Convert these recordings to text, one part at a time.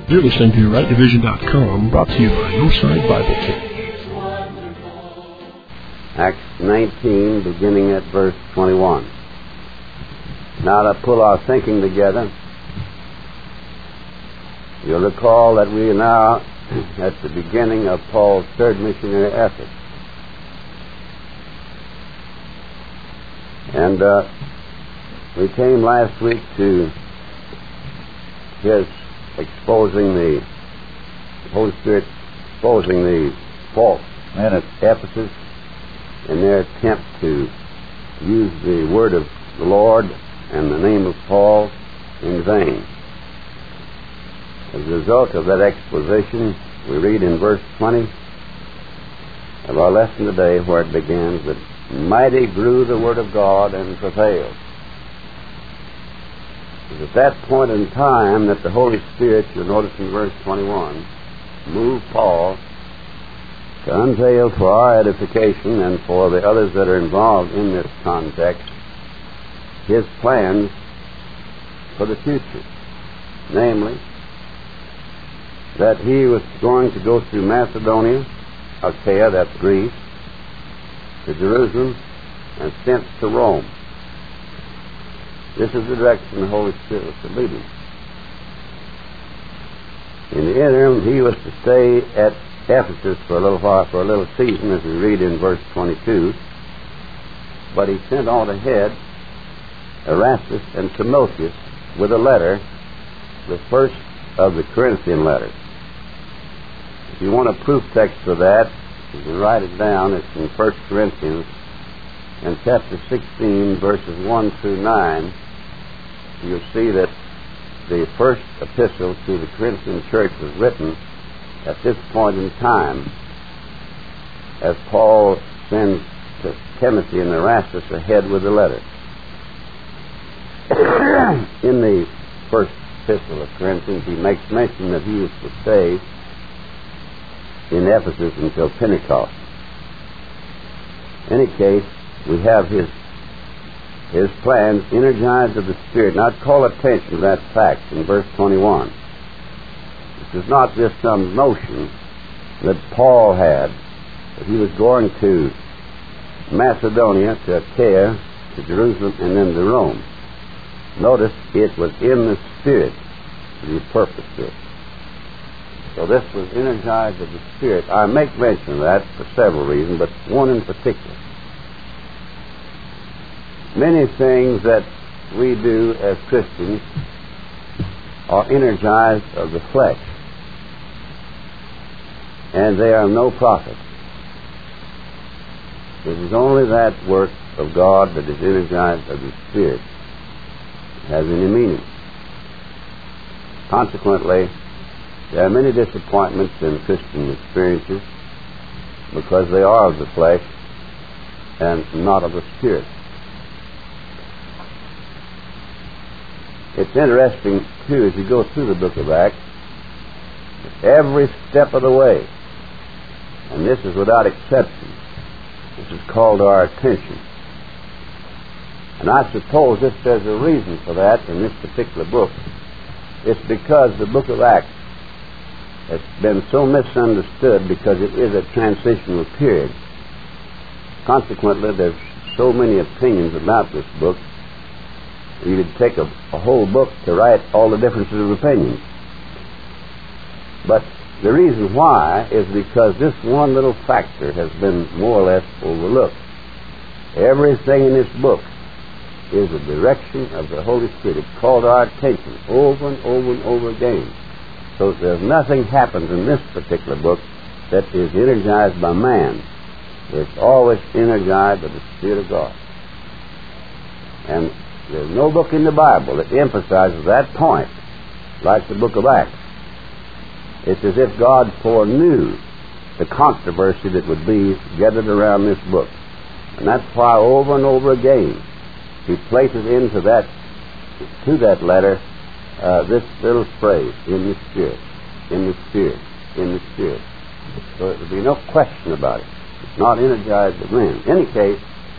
You're listening to RightDivision.com, brought to you by Hillside Bible Camp. Acts 19, beginning at verse 21. Now to pull our thinking together, you'll recall that we are now at the beginning of Paul's third missionary effort. And we came last week to his exposing the Holy Spirit, exposing the false men at Ephesus in their attempt to use the word of the Lord and the name of Paul in vain. As a result of that exposition, we read in verse 20 of our lesson today, where it begins, that mighty grew the word of God and prevailed. It was at that point in time that the Holy Spirit, you'll notice in verse 21, moved Paul to unveil for our edification and for the others that are involved in this context his plans for the future. Namely, that he was going to go through Macedonia, Achaia, that's Greece, to Jerusalem, and thence to Rome. This is the direction the Holy Spirit was to lead him. In the interim, he was to stay at Ephesus for a little while, for a little season, as we read in verse 22. But he sent on ahead Erastus and Timotheus with a letter, the first of the Corinthian letters. If you want a proof text for that, you can write it down. It's in 1 Corinthians and chapter 16, verses 1 through 9. You'll see that the first epistle to the Corinthian church was written at this point in time, as Paul sends to Timothy and Erastus ahead with the letter. In the first epistle of Corinthians, he makes mention that he was to stay in Ephesus until Pentecost. In any case, we have his plans energized of the Spirit. Now, I'd call attention to that fact in verse 21. This is not just some notion that Paul had, that he was going to Macedonia, to Achaia, to Jerusalem, and then to Rome. Notice it was in the Spirit that he purposed this. So this was energized of the Spirit. I make mention of that for several reasons, but one in particular. Many things that we do as Christians are energized of the flesh, and they are no profit. It is only that work of God that is energized of the Spirit that has any meaning. Consequently, there are many disappointments in Christian experiences because they are of the flesh and not of the Spirit. It's interesting, too, as you go through the book of Acts, every step of the way, and this is without exception, this is called to our attention. And I suppose if there's a reason for that in this particular book, it's because the book of Acts has been so misunderstood because it is a transitional period. Consequently, there's so many opinions about this book. You could take a whole book to write all the differences of opinions. But the reason why is because this one little factor has been more or less overlooked. Everything in this book is a direction of the Holy Spirit. It's called our attention over and over and over again. So there's nothing happens in this particular book that is energized by man. It's always energized by the Spirit of God. And there's no book in the Bible that emphasizes that point like the book of Acts. It's as if God foreknew the controversy that would be gathered around this book. And that's why over and over again he places into that, to that letter, this little phrase, in the Spirit, in the Spirit, in the Spirit. So there will be no question about it. It's not energized of men. In any case,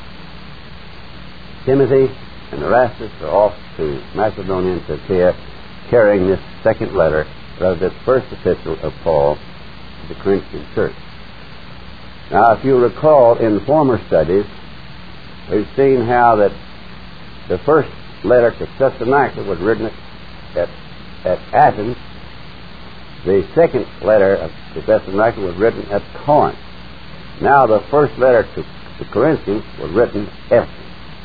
Timothy and Erastus are off to Macedonia and to Achaia, carrying this second letter of this first epistle of Paul to the Corinthian church. Now, if you recall in former studies, we've seen how that the first letter to Thessalonica was written at Athens. The second letter to Thessalonica was written at Corinth. Now, the first letter to the Corinthians was written at Ephesus.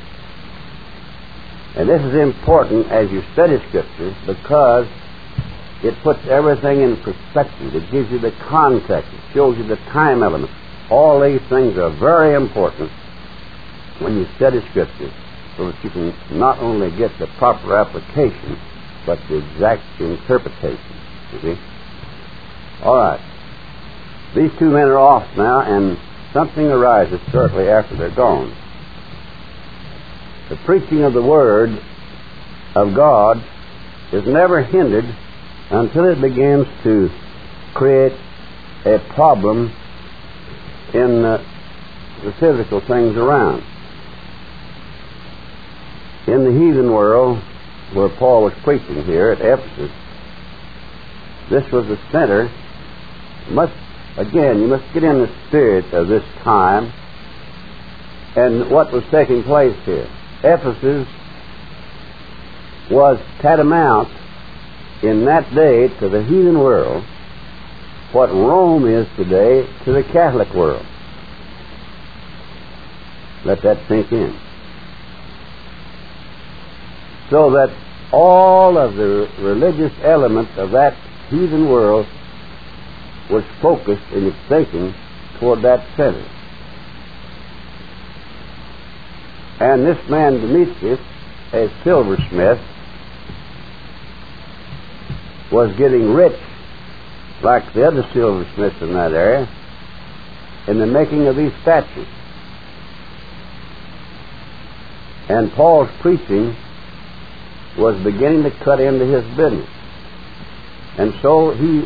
And this is important as you study Scripture because it puts everything in perspective. It gives you the context. It shows you the time element. All these things are very important when you study Scripture so that you can not only get the proper application, but the exact interpretation. You see? All right. These two men are off now, and something arises shortly after they're gone. The preaching of the Word of God is never hindered until it begins to create a problem in the physical things around. In the heathen world, where Paul was preaching here at Ephesus, this was the center. You must get in the spirit of this time and what was taking place here. Ephesus was tantamount in that day to the heathen world what Rome is today to the Catholic world. Let that sink in. So that all of the religious elements of that heathen world was focused in its thinking toward that center. And this man Demetrius, a silversmith, was getting rich like the other silversmiths in that area in the making of these statues. And Paul's preaching was beginning to cut into his business. And so he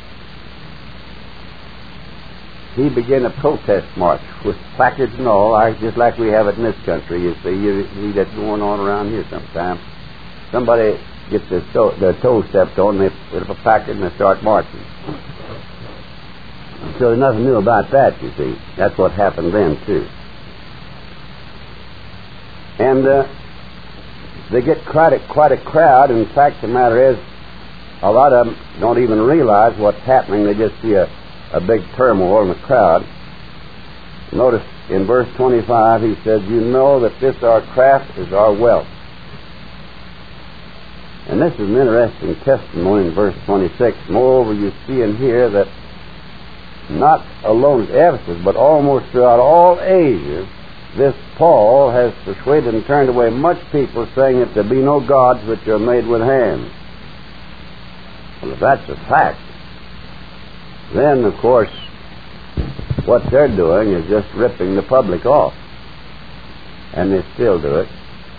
began a protest march with placards and all, just like we have it in this country. You see that going on around here sometimes. Somebody gets their toe stepped on, they put up a placard and they start marching. So there's nothing new about that, you see. That's what happened then, too. And they get quite a crowd. In fact, the matter is, a lot of them don't even realize what's happening. They just see a big turmoil in the crowd. Notice in verse 25 he says, "You know that this our craft is our wealth." And this is an interesting testimony in verse 26. Moreover, you see and hear that not alone at Ephesus, but almost throughout all Asia, this Paul has persuaded and turned away much people, saying that there be no gods which are made with hands. Well, if that's a fact, then, of course, what they're doing is just ripping the public off. And they still do it.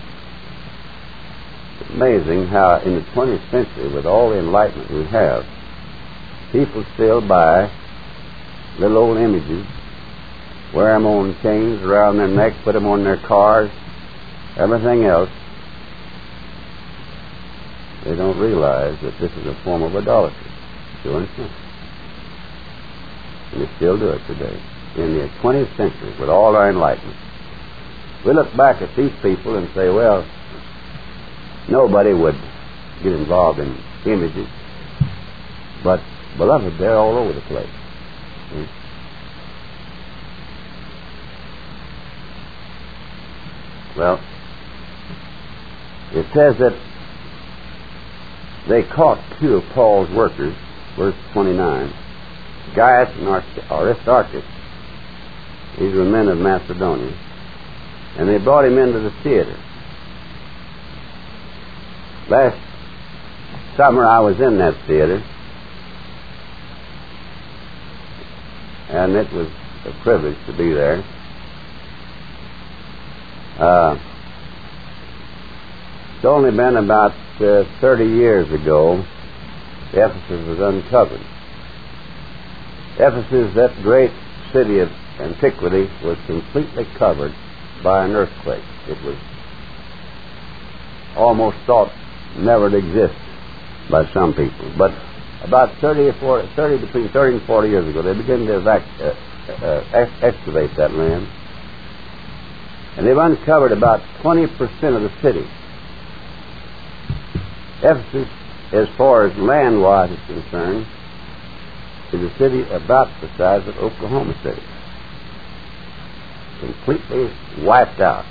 It's amazing how in the 20th century, with all the enlightenment we have, people still buy little old images, wear them on chains around their neck, put them on their cars, everything else. They don't realize that this is a form of idolatry. Do you understand? And they still do it today. In the 20th century, with all our enlightenment. We look back at these people and say, well, nobody would get involved in images. But, beloved, they're all over the place. See? Well, it says that they caught two of Paul's workers, verse 29, Gaius and Aristarchus. These were men of Macedonia. And they brought him into the theater. Last summer I was in that theater, and it was a privilege to be there. It's only been about 30 years ago Ephesus was uncovered. Ephesus, that great city of antiquity, was completely covered by an earthquake. It was almost thought never to exist by some people. But about between 30 and 40 years ago, they began to excavate that land. And they've uncovered about 20% of the city. Ephesus, as far as land-wise is concerned, is a city about the size of Oklahoma City. Completely wiped out.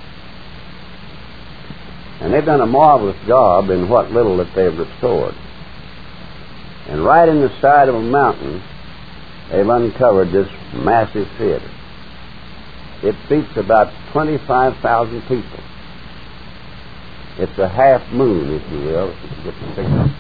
And they've done a marvelous job in what little that they've restored. And right in the side of a mountain, they've uncovered this massive theater. It seats about 25,000 people. It's a half moon, if you will, if you can get the picture.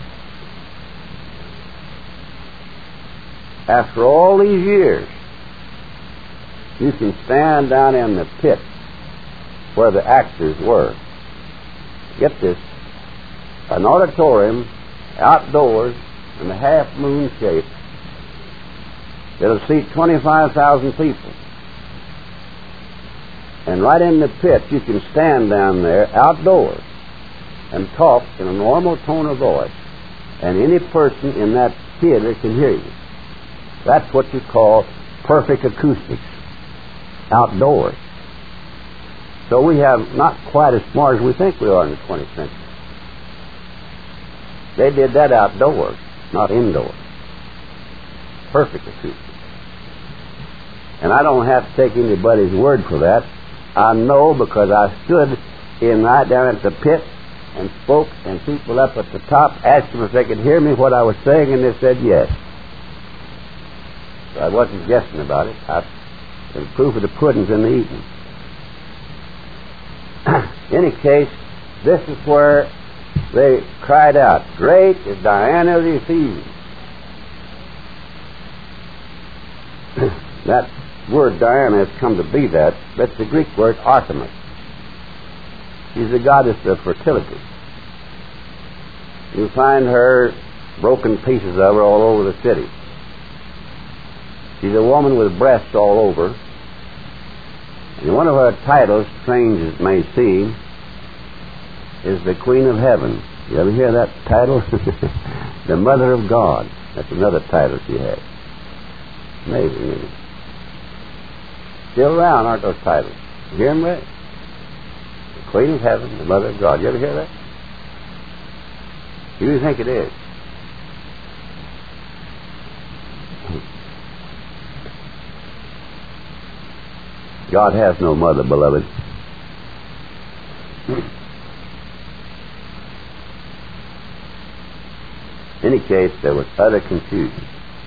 After all these years, you can stand down in the pit where the actors were. Get this, an auditorium outdoors in a half moon shape that'll seat 25,000 people. And right in the pit, you can stand down there outdoors and talk in a normal tone of voice, and any person in that theater can hear you. That's what you call perfect acoustics, outdoors. So we have not quite as smart as we think we are in the 20th century. They did that outdoors, not indoors. Perfect acoustics. And I don't have to take anybody's word for that. I know because I stood right down at the pit and spoke, and people up at the top asked them if they could hear me what I was saying, and they said yes. So I wasn't guessing about it. The proof of the pudding's in the eating. In any case, this is where they cried out, "Great is Diana of the Ephesians." That word Diana has come to be that. That's the Greek word Artemis. She's the goddess of fertility. You find her, broken pieces of her all over the city. She's a woman with breasts all over. And one of her titles, strange as it may seem, is the Queen of Heaven. You ever hear that title? The Mother of God. That's another title she has. Amazing, isn't it? Still around, aren't those titles? You hear them, Ray? The Queen of Heaven, the Mother of God. You ever hear that? Who do you think it is? God has no mother, beloved. In any case, there was utter confusion.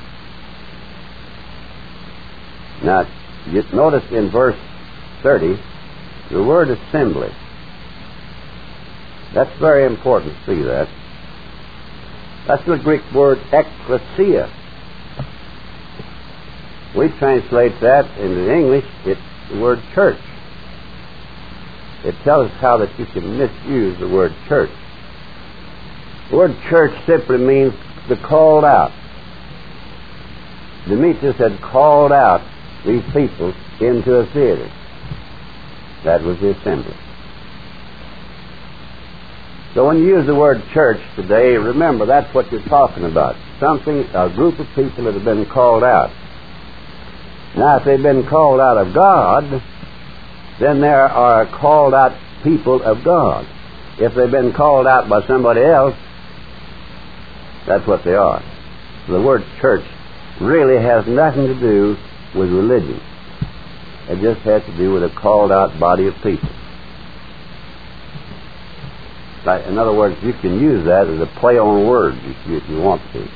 Now, you notice in verse 30, the word assembly. That's very important to see that. That's the Greek word ekklesia. We translate that into English, it's the word church. It tells us how that you can misuse the word church. The word church simply means the called out. Demetrius had called out these people into a theater. That was the assembly. So when you use the word church today, remember that's what you're talking about. A group of people that have been called out. Now, if they've been called out of God, then there are called out people of God. If they've been called out by somebody else, that's what they are. So the word church really has nothing to do with religion. It just has to do with a called out body of people. In other words, you can use that as a play on words if you want to.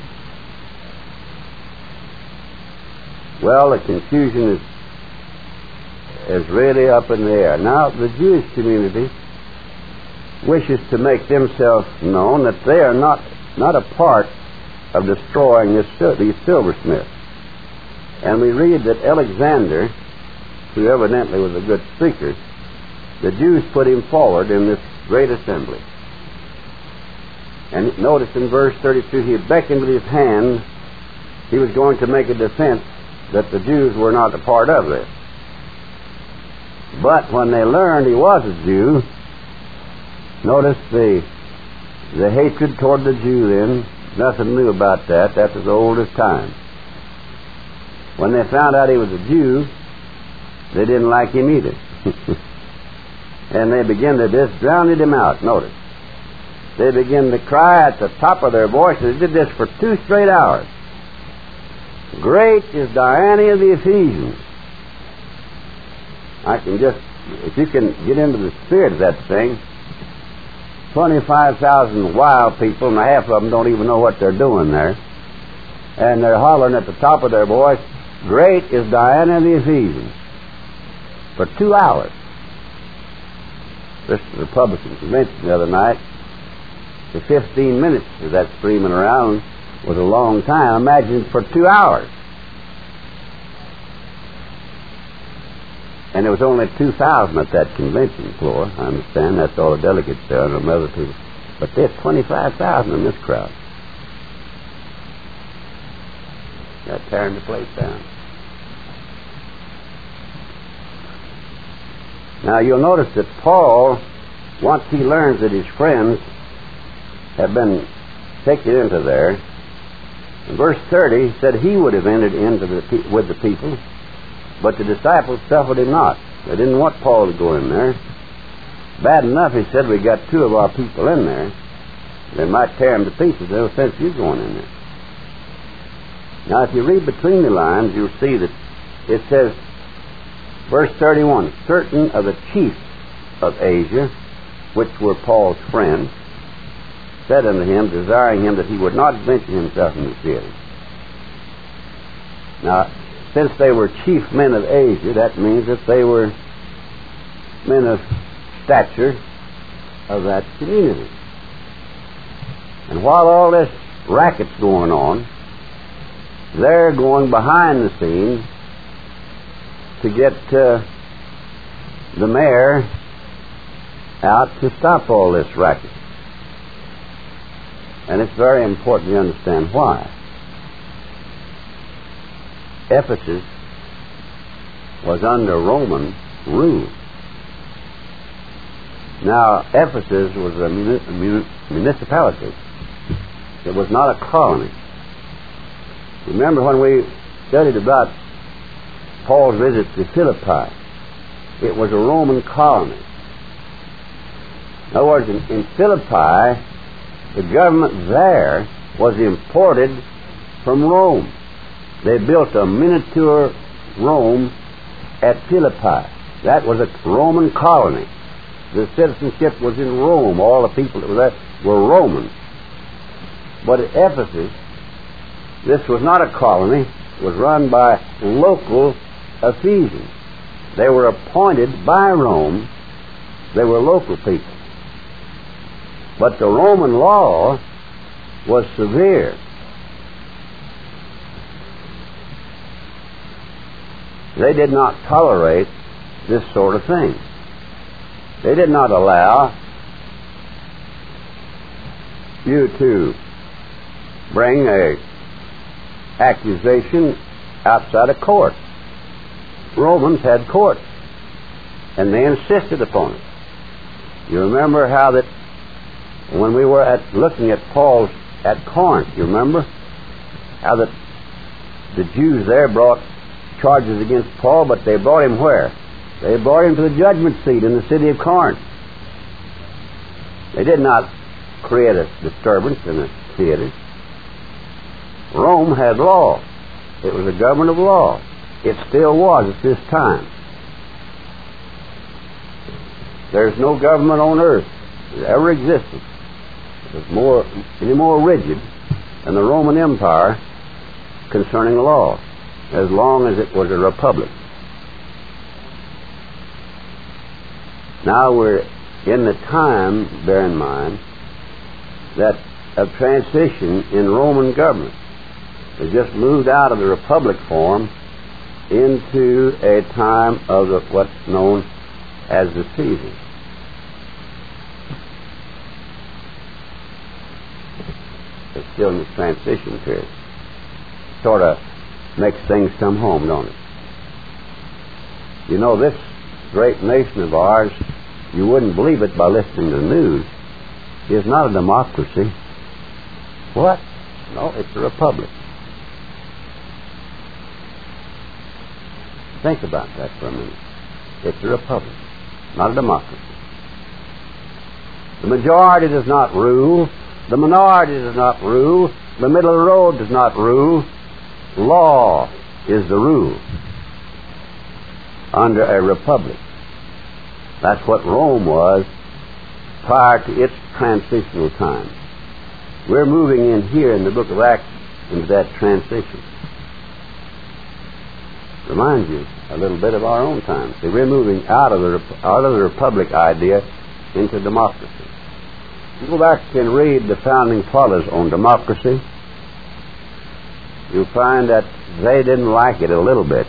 Well, the confusion is really up in the air. Now, the Jewish community wishes to make themselves known that they are not a part of destroying these silversmiths. And we read that Alexander, who evidently was a good speaker, the Jews put him forward in this great assembly. And notice in verse 32, he beckoned with his hand. He was going to make a defense that the Jews were not a part of this. But when they learned he was a Jew, notice the hatred toward the Jew then nothing new about that. That's as old as time. When they found out he was a Jew, they didn't like him either. And they began to just drown him out. Notice. They began to cry at the top of their voices. They did this for 2 straight hours. Great is Diana of the Ephesians. I can just, if you can get into the spirit of that thing, 25,000 wild people, and half of them don't even know what they're doing there. And they're hollering at the top of their voice, great is Diana of the Ephesians. For 2 hours. This Republican convention the other night, the 15 minutes of that screaming around was a long time. Imagine for 2 hours. And there was only 2,000 at that convention floor. I understand that's all the delegates there and some other people. But there's 25,000 in this crowd. They're tearing the place down. Now you'll notice that Paul, once he learns that his friends have been taken into there, in verse 30 he said he would have entered into with the people, but the disciples suffered him not. They didn't want Paul to go in there. Bad enough, he said, we got 2 of our people in there. They might tear him to pieces. There's no sense you going in there. Now if you read between the lines, you'll see that it says, verse 31, certain of the chiefs of Asia, which were Paul's friends, said unto him, desiring him that he would not venture himself in the city. Now, since they were chief men of Asia, that means that they were men of stature of that community. And while all this racket's going on, they're going behind the scenes to get the mayor out to stop all this racket. And it's very important to understand why. Ephesus was under Roman rule. Now, Ephesus was a municipality. It was not a colony. Remember when we studied about Paul's visit to Philippi, it was a Roman colony. In other words, in Philippi, the government there was imported from Rome. They built a miniature Rome at Philippi. That was a Roman colony. The citizenship was in Rome. All the people that were there were Romans. But at Ephesus, this was not a colony. It was run by local Ephesians. They were appointed by Rome. They were local people. But the Roman law was severe. They did not tolerate this sort of thing. They did not allow you to bring a accusation outside of court. Romans had courts, and they insisted upon it. You remember how that when we were looking at Paul's at Corinth, you remember how that the Jews there brought charges against Paul, but they brought him where? They brought him to the judgment seat in the city of Corinth. They did not create a disturbance in the theater. Rome had law. It was a government of law. It still was at this time. There's no government on earth that ever existed that was any more rigid than the Roman Empire concerning law, as long as it was a republic. Now we're in the time, bear in mind, that a transition in Roman government has just moved out of the republic form into a time of what's known as the Caesars. It's still in the transition period. Sort of makes things come home, don't it? You know, this great nation of ours, you wouldn't believe it by listening to the news, is not a democracy. What? No, it's a republic. Think about that for a minute. It's a republic, not a democracy. The majority does not rule. The minority does not rule. The middle of the road does not rule. Law is the rule under a republic. That's what Rome was prior to its transitional time. We're moving in here in the book of Acts into that transition. Reminds you a little bit of our own time. See, we're moving out of the republic idea into democracy. You go back and read the founding fathers on democracy, you'll find that they didn't like it a little bit.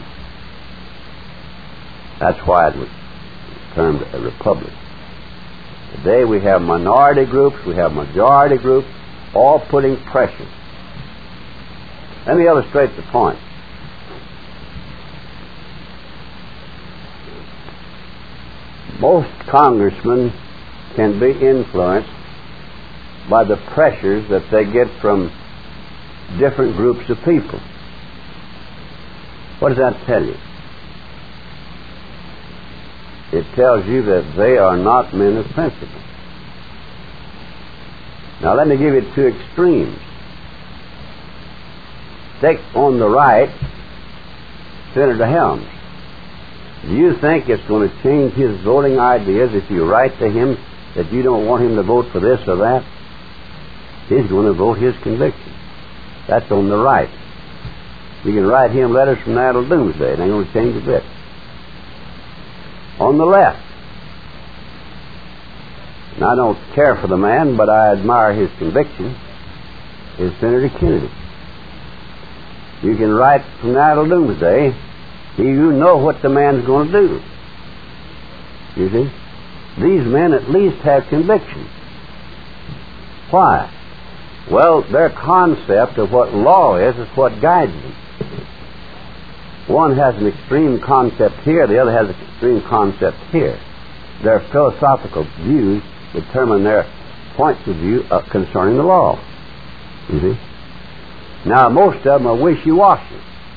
That's why it was termed a republic. Today we have minority groups, we have majority groups, all putting pressure. Let me illustrate the point. Most congressmen can be influenced by the pressures that they get from different groups of people. What does that tell you? It tells you that they are not men of principle. Now let me give you two extremes. Take on the right Senator Helms. Do you think it's going to change his voting ideas if you write to him that you don't want him to vote for this or that? He's going to vote his conviction. That's on the right. You can write him letters from now till doomsday. It ain't going to change a bit. On the left, and I don't care for the man, but I admire his conviction, is Senator Kennedy. You can write from now till doomsday. You know what the man's going to do. You see? These men at least have conviction. Why? Well, their concept of what law is what guides them. One has an extreme concept here, the other has an extreme concept here. Their philosophical views determine their points of view concerning the law. You see? Now, most of them are wishy-washy.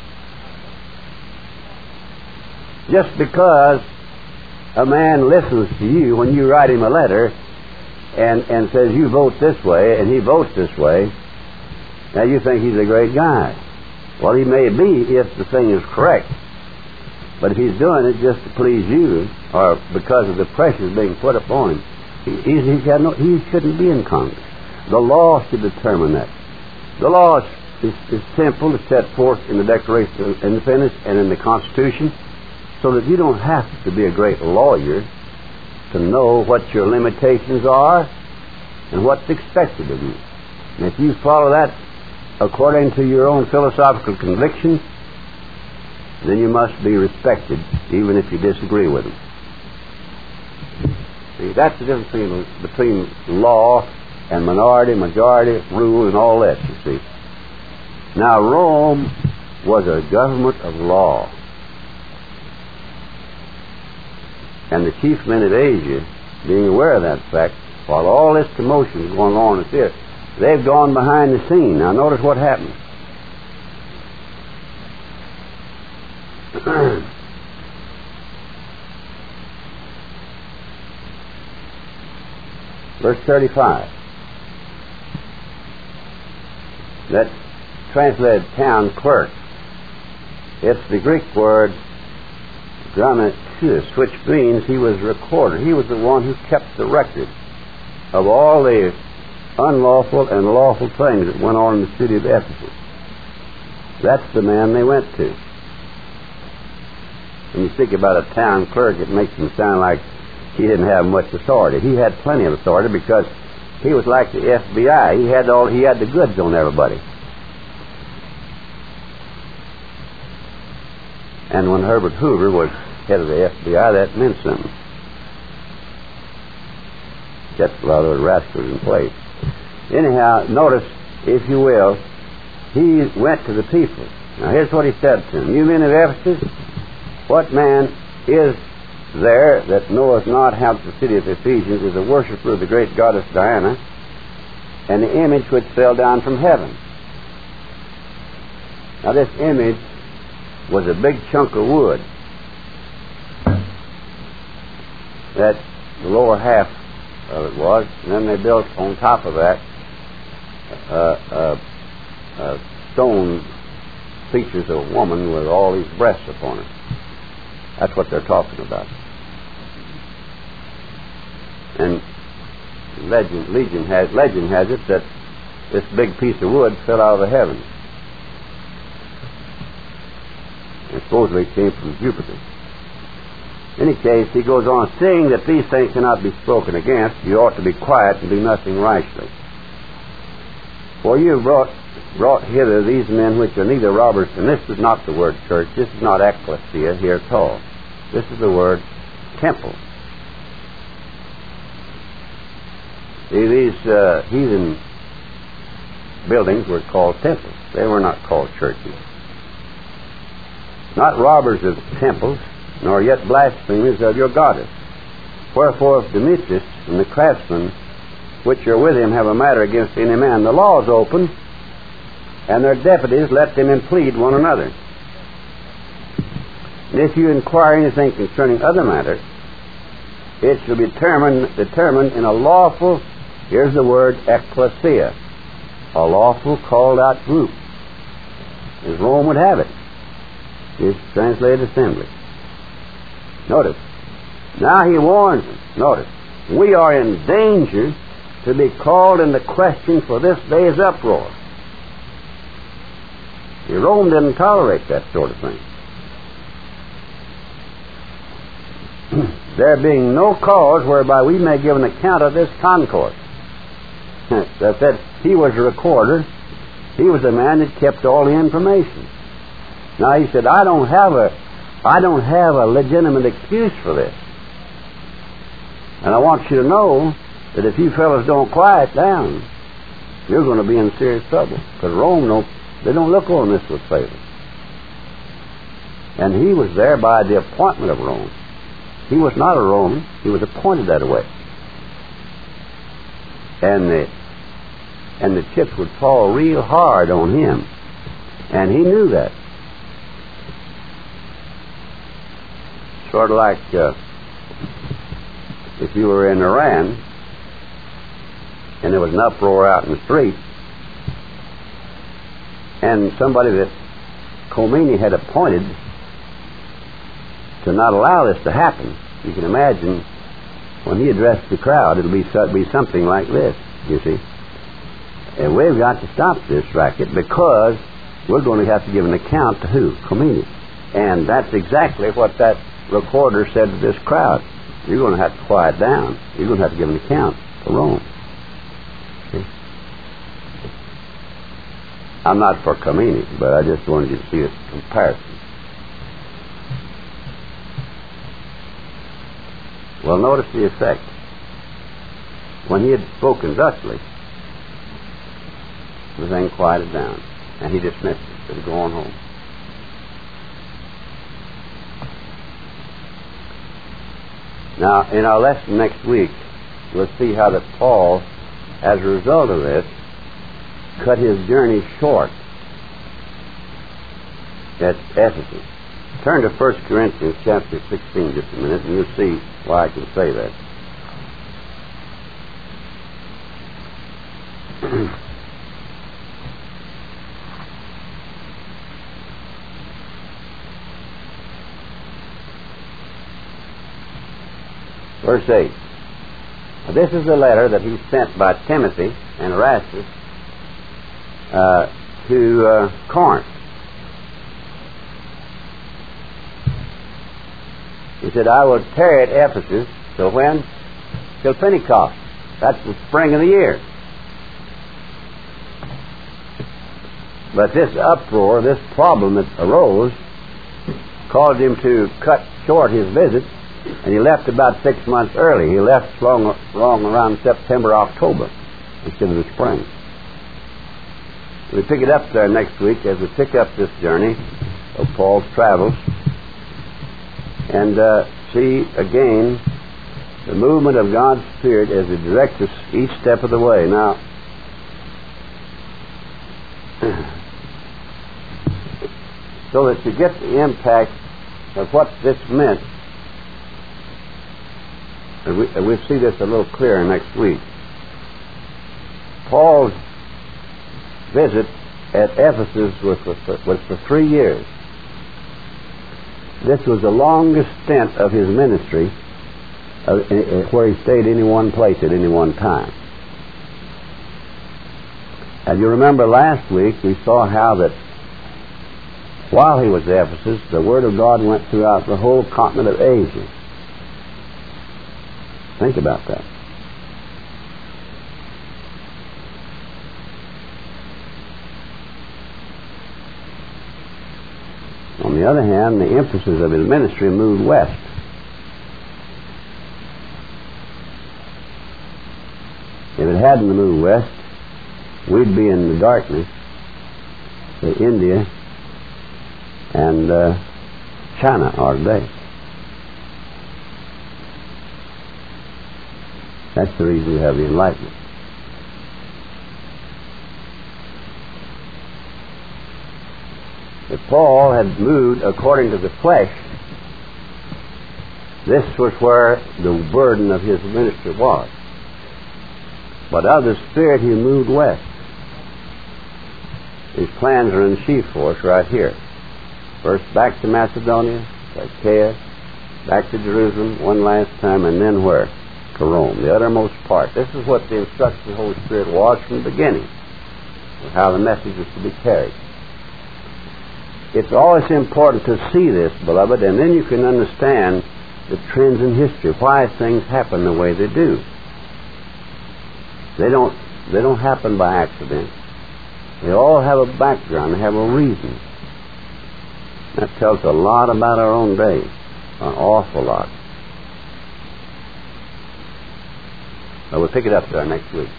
Just because a man listens to you when you write him a letter and says you vote this way and he votes this way, now you think he's a great guy. Well, he may be if the thing is correct. But if he's doing it just to please you or because of the pressures being put upon him, he shouldn't be in Congress. The law should determine that. The law is simple. It's set forth in the Declaration of Independence and in the Constitution, so that you don't have to be a great lawyer to know what your limitations are and what's expected of you. And if you follow that according to your own philosophical conviction, then you must be respected, even if you disagree with them. See, that's the difference between law and minority, majority, rule, and all that, you see. Now, Rome was a government of law. And the chief men of Asia, being aware of that fact, while all this commotion is going on at this, they've gone behind the scene. Now notice what happened. Verse 35. That translated town clerk. It's the Greek word grammaticus, which means he was recorder. He was the one who kept the record of all the unlawful and lawful things that went on in the city of Ephesus. That's the man they went to. When you speak about a town clerk, it makes him sound like he didn't have much authority. He had plenty of authority because he was like the FBI. He had the goods on everybody. And when Herbert Hoover was head of the FBI, that meant something. Kept a lot of those rascals in place. Anyhow, notice, if you will, he went to the people. Now here's what he said to them. You men of Ephesus, what man is there that knoweth not how the city of Ephesians is a worshiper of the great goddess Diana, and the image which fell down from heaven? Now this image was a big chunk of wood that the lower half of it was, and then they built on top of that stone features of a woman with all these breasts upon her. That's what they're talking about. And legend has it that this big piece of wood fell out of the heavens. And supposedly it came from Jupiter. In any case, he goes on, seeing that these things cannot be spoken against, you ought to be quiet and do nothing rashly. For you brought hither these men which are neither robbers, and this is not the word church, this is not ecclesia here at all. This is the word temple. See, these heathen buildings were called temples. They were not called churches. Not robbers of temples, nor yet blasphemers of your goddess. Wherefore, if Demetrius and the craftsmen which are with him have a matter against any man, the law is open, and their deputies let them implead one another. And if you inquire anything concerning other matters, it shall be determined in a lawful, here's the word, ecclesia, a lawful called out group, as Rome would have it. It's translated assembly. Notice, now he warns them. Notice, we are in danger to be called into question for this day's uproar. See, Rome didn't tolerate that sort of thing. There being no cause whereby we may give an account of this concourse. That said, he was a recorder. He was the man that kept all the information. Now he said, I don't have a legitimate excuse for this. And I want you to know that if you fellows don't quiet down, you're going to be in serious trouble. Because Rome, they don't look on this with favor. And he was there by the appointment of Rome. He was not a Roman. He was appointed that way. And the chips would fall real hard on him. And he knew that. Sort of like if you were in Iran and there was an uproar out in the street, and somebody that Khomeini had appointed to not allow this to happen, you can imagine when he addressed the crowd, it'll be something like this, you see. And we've got to stop this racket because we're going to have to give an account to who? Khomeini. And that's exactly what that recorder said to this crowd. You're going to have to quiet down. You're going to have to give an account to Rome. See? I'm not for Khomeini, but I just wanted you to see this comparison. Well, notice the effect. When he had spoken thusly, the thing quieted down, and he dismissed it. Said, go on home. Now, in our lesson next week, we'll see how that Paul, as a result of this, cut his journey short at Ephesus. Turn to 1 Corinthians chapter 16 just a minute, and you'll see why I can say that. Verse 8. This is the letter that he sent by Timothy and Erastus to Corinth. He said, I will tarry at Ephesus till when? Till Pentecost. That's the spring of the year. But this uproar, this problem that arose, caused him to cut short his visit, and he left about 6 months early. He left long around September, October, instead of the spring. We pick it up there next week as we pick up this journey of Paul's travels and see again the movement of God's Spirit as it directs us each step of the way. Now, so that you get the impact of what this meant. And we'll see this a little clearer next week. Paul's visit at Ephesus was for 3 years. This was the longest stint of his ministry where he stayed any one place at any one time. And you remember last week we saw how that while he was at Ephesus, the Word of God went throughout the whole continent of Asia. Think about that. On the other hand, the emphasis of his ministry moved west. If it hadn't moved west, we'd be in the darkness of India and China are today. That's the reason we have the Enlightenment. If Paul had moved according to the flesh, this was where the burden of his ministry was. But of the Spirit, he moved west. His plans are in sheaf for us right here. First back to Macedonia, to Achaia, back to Jerusalem one last time, and then where? To Rome, the uttermost part. This is what the instruction of the Holy Spirit was from the beginning, of how the message is to be carried. It's always important to see this, beloved, and then you can understand the trends in history, why things happen the way they do. They don't happen by accident. They all have a background. They have a reason. That tells a lot about our own day, an awful lot. But we'll pick it up there next week.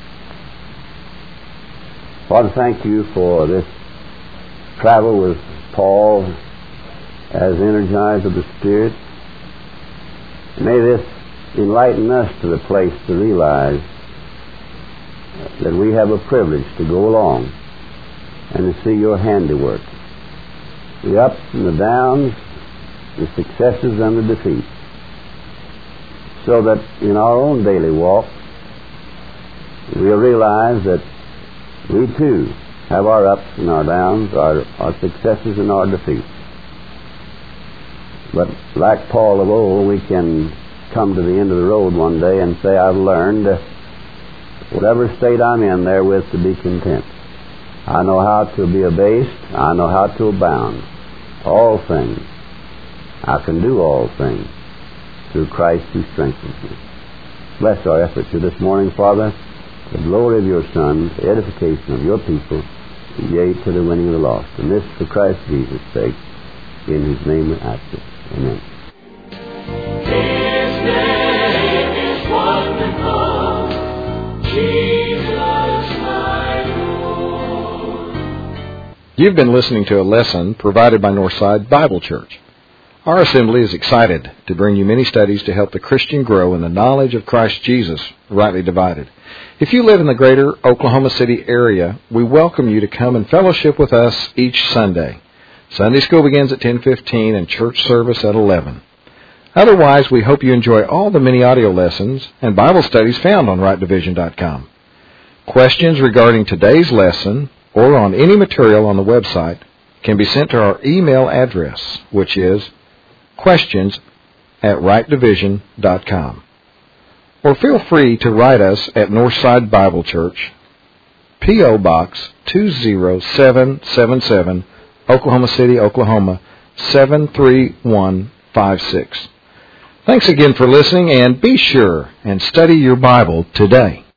Father, thank you for this travel with Paul as energized of the Spirit. May this enlighten us to the place to realize that we have a privilege to go along and to see your handiwork, the ups and the downs, the successes and the defeats, so that in our own daily walk we'll realize that we too have our ups and our downs, our successes and our defeats. But like Paul of old, we can come to the end of the road one day and say, I've learned whatever state I'm in therewith to be content. I know how to be abased. I know how to abound. All things. I can do all things through Christ who strengthens me. Bless our efforts here this morning, Father, to the glory of your Son, the edification of your people, yea, to the winning of the lost. And this for Christ Jesus' sake, in whose name we ask it. Amen. His name is wonderful, Jesus my Lord. You've been listening to a lesson provided by Northside Bible Church. Our assembly is excited to bring you many studies to help the Christian grow in the knowledge of Christ Jesus, rightly divided. If you live in the greater Oklahoma City area, we welcome you to come and fellowship with us each Sunday. Sunday school begins at 10:15 and church service at 11. Otherwise, we hope you enjoy all the many audio lessons and Bible studies found on rightdivision.com. Questions regarding today's lesson or on any material on the website can be sent to our email address, which is questions@rightdivision.com. Or feel free to write us at Northside Bible Church, P.O. Box 20777, Oklahoma City, Oklahoma 73156. Thanks again for listening, and be sure and study your Bible today.